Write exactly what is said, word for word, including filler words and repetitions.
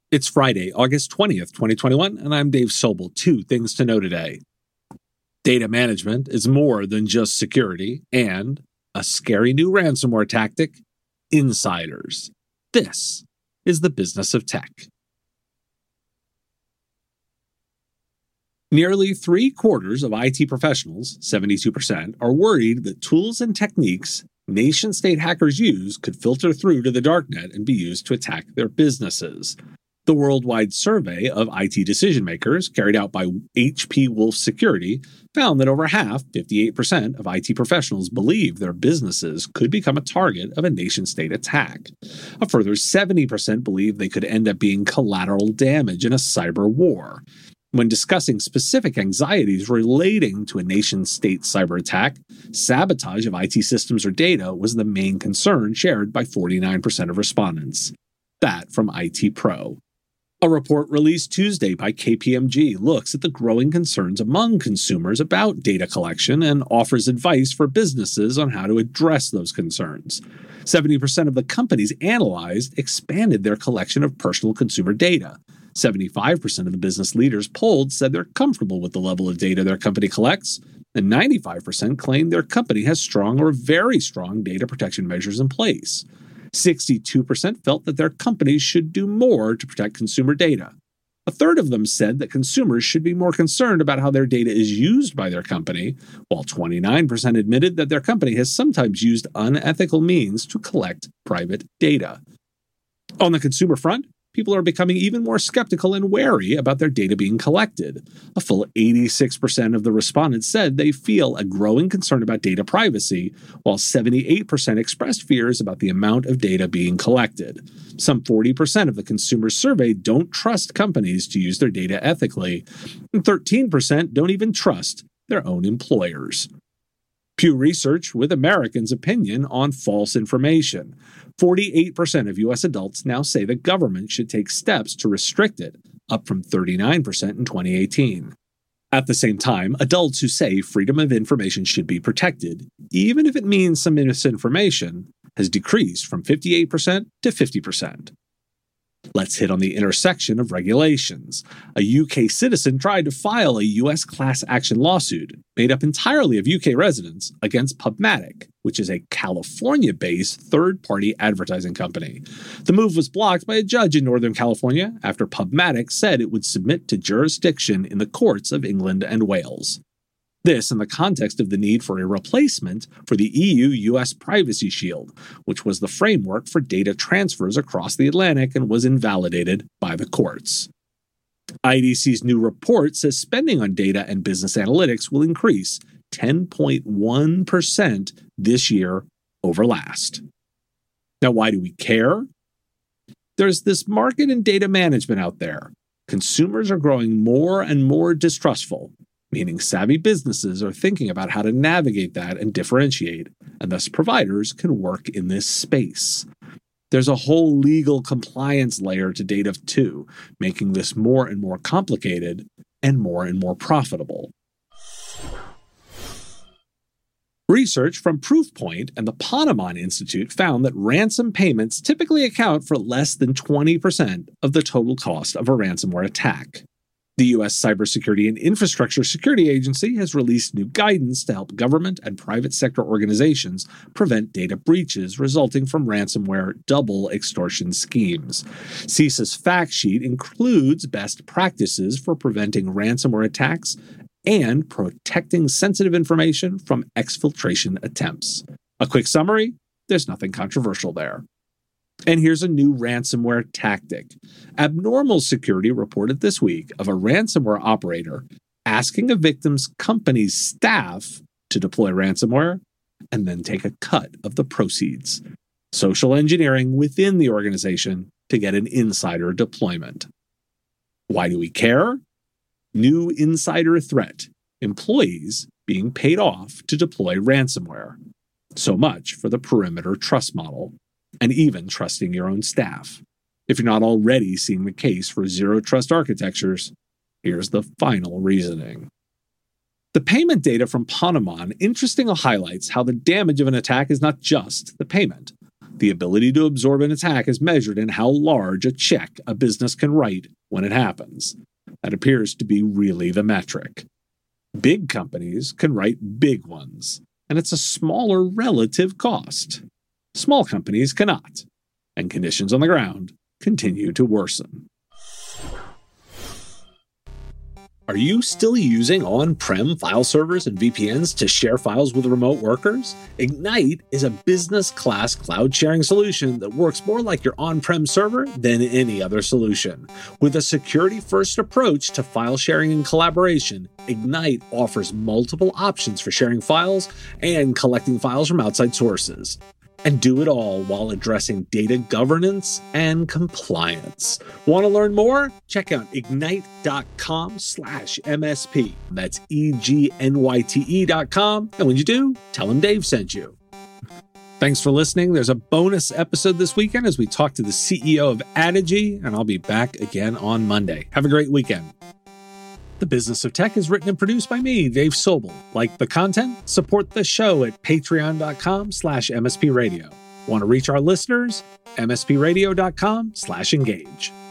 It's Friday, August twentieth, twenty twenty-one, and I'm Dave Sobel. Two things to know today. Data management is more than just security, and a scary new ransomware tactic, insiders. This is the business of tech. Nearly three quarters of I T professionals, seventy-two percent, are worried that tools and techniques nation-state hackers use could filter through to the darknet and be used to attack their businesses. The worldwide survey of I T decision-makers, carried out by H P Wolf Security, found that over half, fifty-eight percent, of I T professionals believe their businesses could become a target of a nation-state attack. A further seventy percent believe they could end up being collateral damage in a cyber war. When discussing specific anxieties relating to a nation-state cyber attack, sabotage of I T systems or data was the main concern shared by forty-nine percent of respondents. That from I T Pro. A report released Tuesday by K P M G looks at the growing concerns among consumers about data collection and offers advice for businesses on how to address those concerns. seventy percent of the companies analyzed expanded their collection of personal consumer data. seventy-five percent of the business leaders polled said they're comfortable with the level of data their company collects, and ninety-five percent claimed their company has strong or very strong data protection measures in place. sixty-two percent felt that their companies should do more to protect consumer data. A third of them said that consumers should be more concerned about how their data is used by their company, while twenty-nine percent admitted that their company has sometimes used unethical means to collect private data. On the consumer front, people are becoming even more skeptical and wary about their data being collected. A full eighty-six percent of the respondents said they feel a growing concern about data privacy, while seventy-eight percent expressed fears about the amount of data being collected. Some forty percent of the consumers surveyed don't trust companies to use their data ethically, and thirteen percent don't even trust their own employers. Pew Research with Americans' opinion on false information. forty-eight percent of U S adults now say the government should take steps to restrict it, up from thirty-nine percent in twenty eighteen. At the same time, adults who say freedom of information should be protected, even if it means some misinformation, has decreased from fifty-eight percent to fifty percent. Let's hit on the intersection of regulations. A U K citizen tried to file a U S class action lawsuit, made up entirely of U K residents, against PubMatic, which is a California-based third-party advertising company. The move was blocked by a judge in Northern California after PubMatic said it would submit to jurisdiction in the courts of England and Wales. This in the context of the need for a replacement for the E U U S Privacy Shield, which was the framework for data transfers across the Atlantic and was invalidated by the courts. I D C's new report says spending on data and business analytics will increase ten point one percent this year over last. Now, why do we care? There's this market in data management out there. Consumers are growing more and more distrustful, meaning savvy businesses are thinking about how to navigate that and differentiate, and thus providers can work in this space. There's a whole legal compliance layer to data too, making this more and more complicated and more and more profitable. Research from Proofpoint and the Ponemon Institute found that ransom payments typically account for less than twenty percent of the total cost of a ransomware attack. The U S Cybersecurity and Infrastructure Security Agency has released new guidance to help government and private sector organizations prevent data breaches resulting from ransomware double extortion schemes. CISA's fact sheet includes best practices for preventing ransomware attacks and protecting sensitive information from exfiltration attempts. A quick summary: there's nothing controversial there. And here's a new ransomware tactic. Abnormal Security reported this week of a ransomware operator asking a victim's company's staff to deploy ransomware and then take a cut of the proceeds. Social engineering within the organization to get an insider deployment. Why do we care? New insider threat. Employees being paid off to deploy ransomware. So much for the perimeter trust model. And even trusting your own staff. If you're not already seeing the case for zero trust architectures, here's the final reasoning. The payment data from Ponemon interestingly highlights how the damage of an attack is not just the payment. The ability to absorb an attack is measured in how large a check a business can write when it happens. That appears to be really the metric. Big companies can write big ones, and it's a smaller relative cost. Small companies cannot, and conditions on the ground continue to worsen. Are you still using on-prem file servers and V P Ns to share files with remote workers? Ignite is a business-class cloud sharing solution that works more like your on-prem server than any other solution. With a security-first approach to file sharing and collaboration, Ignite offers multiple options for sharing files and collecting files from outside sources. And do it all while addressing data governance and compliance. Want to learn more? Check out ignite.com slash MSP. That's E G N Y T E dot com. And when you do, tell them Dave sent you. Thanks for listening. There's a bonus episode this weekend as we talk to the C E O of Adigy, and I'll be back again on Monday. Have a great weekend. The Business of Tech is written and produced by me, Dave Sobel. Like the content? Support the show at patreon.com slash MSP Radio. Want to reach our listeners? mspradio.com slash engage.